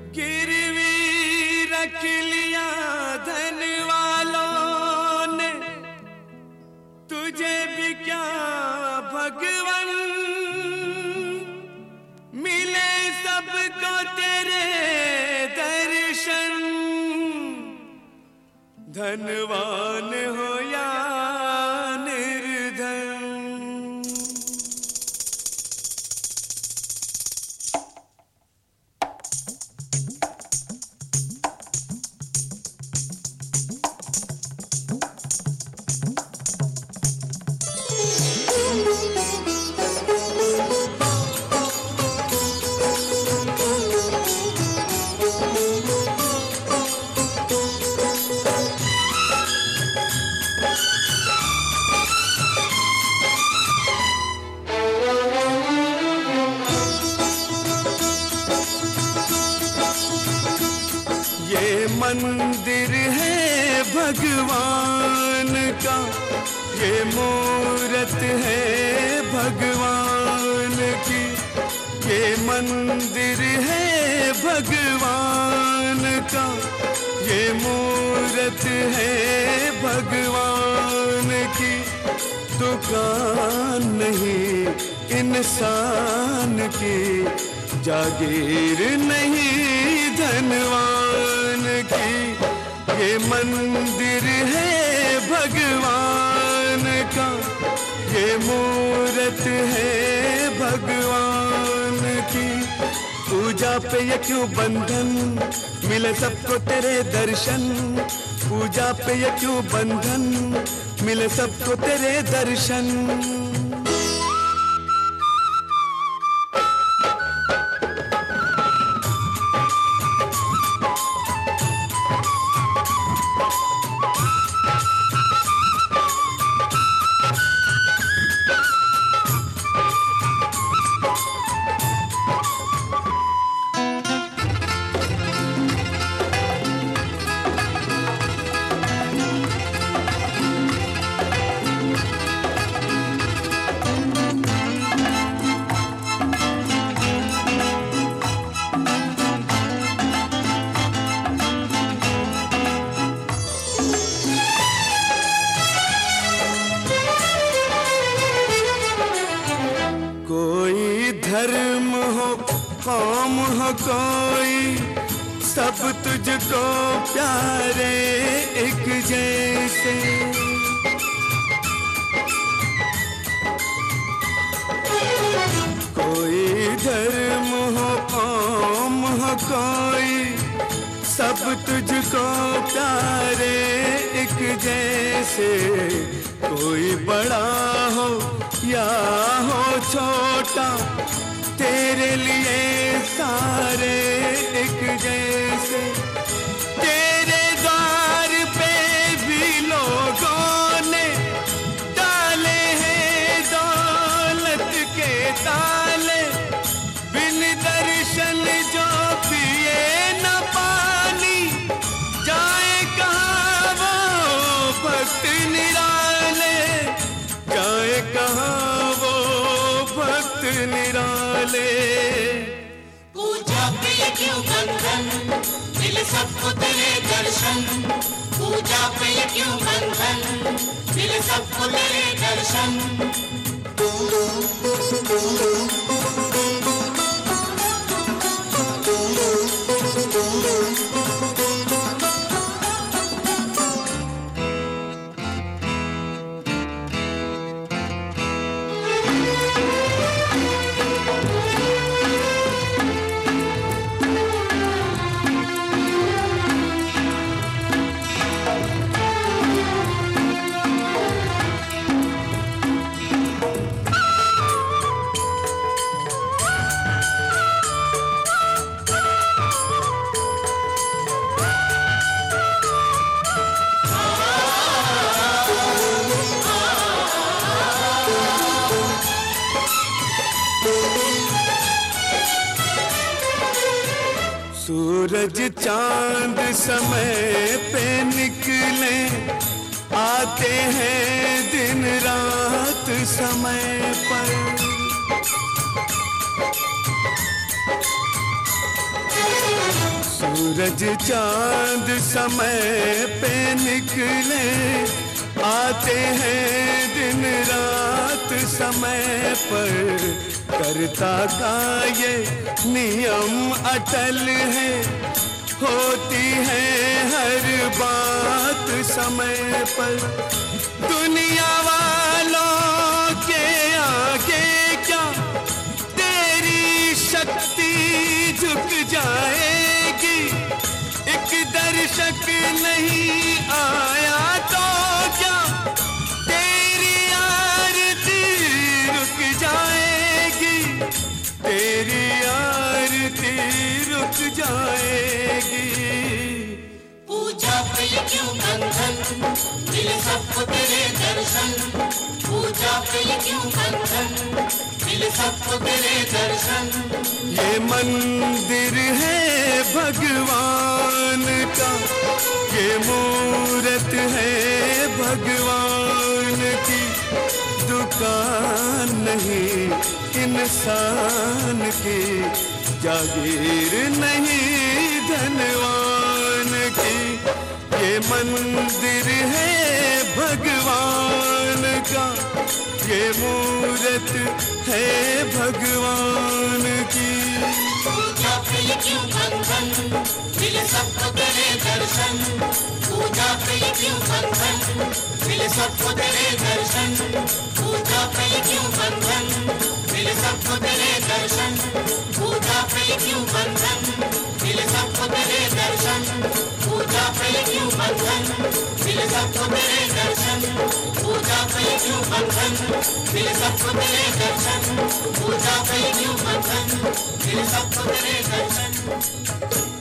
गिरवी रख लिया धन वालों ने, तुझे भी क्या भगवन, मिले सबको तेरे दर्शन, धनवान हो या निर्धन। मंदिर है भगवान का, ये मूरत है भगवान की, ये मंदिर है भगवान का, ये मूरत है भगवान की। दुकान नहीं इंसान की, जागीर नहीं धनवान की, ये मंदिर है भगवान का, ये मूरत है भगवान की। पूजा पे ये क्यों बंधन, मिले सबको तेरे दर्शन, पूजा पे ये क्यों बंधन, मिले सबको तेरे दर्शन। धर्म हो कौम हो कोई, सब तुझको प्यारे एक जैसे। कोई धर्म हो कौम हो कोई, सब तुझको प्यारे एक जैसे। कोई बड़ा हो या हो छोटा, तेरे लिए सारे एक जैसे। तेरे द्वार पे भी लोगों ने डाले हैं दौलत के ताले, बिन दर्शन जो पिए न पानी, जाए कहाँ वो भक्त निराले, जाए कहाँ वो भक्त निराले। पूजा पे ये क्यों बंधन, मिले सबको तेरे दर्शन, पूजा पे ये क्यों बंधन, मिले सबको तेरे दर्शन। सूरज चांद समय पे निकले, आते हैं दिन रात समय पर। सूरज चांद समय पे निकले, आते हैं दिन रात समय पर। करता का ये नियम अटल है, होती है हर बात समय पर। दुनिया वालों के आगे क्या तेरी शक्ति झुक जाएगी? एक दर्शक नहीं आया तो क्या तेरी आरती रुक जाएगी? तेरी आरती रुक जाएगी। पूजा पे ये क्यों बंधन, मिले सबको तेरे दर्शन। पूजा पे ये क्यों बंधन, मिले सबको तेरे दर्शन। ये मंदिर है भगवान का, ये मूरत है भगवान की। दुकान नहीं इंसान की, जागीर नहीं धनवान की। ये मंदिर है भगवान का, ये मूरत है भगवान की। पूजा पे ये क्यों बंधन, मिले सबको तेरे दर्शन। पूजा पे ये क्यों बंधन, मिले सबको तेरे दर्शन। पूजा पे ये क्यों बंधन, मिले सबको तेरे दर्शन। पूजा पे ये क्यों बंधन, मिले सबको तेरे दर्शन। पूजा पे ये क्यों बंधन, मिले सबको तेरे दर्शन। पूजा पे ये क्यों बंधन, मिले सबको तेरे दर्शन। पूजा पे ये क्यों बंधन, मिले सबको तेरे दर्शन।